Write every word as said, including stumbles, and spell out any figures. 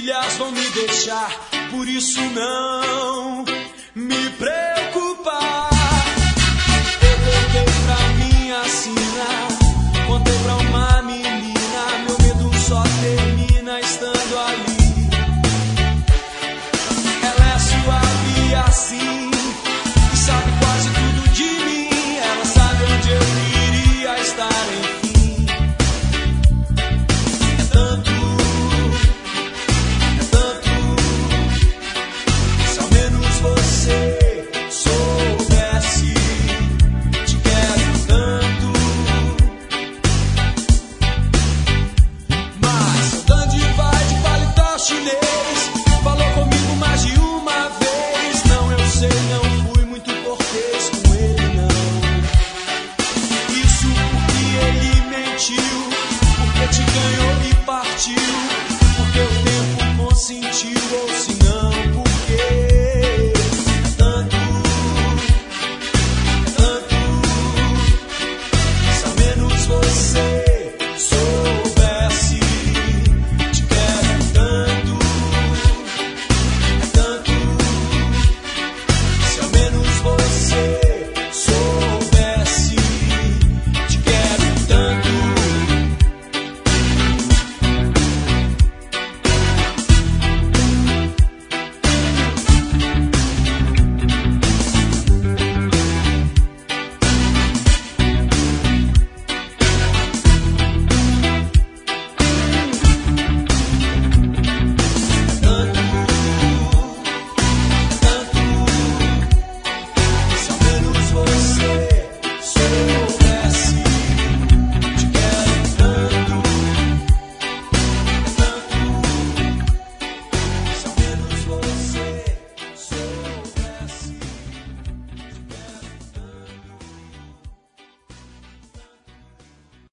filhas vão me deixar, por isso não me preocupar. Eu voltei pra minha sina, contei pra uma menina, meu medo só termina estando ali. Ela é suave assim, e sabe quase tudo de mim. Ela sabe onde eu queria estar, enfim. É tanto, é tanto, se ao menos você soubesse, te quero tanto. Mas o Dandy vai de paletó chinês, falou comigo mais de uma vez. Não, eu sei, não fui muito cortês com ele, não. Isso porque ele mentiu, porque te ganhou.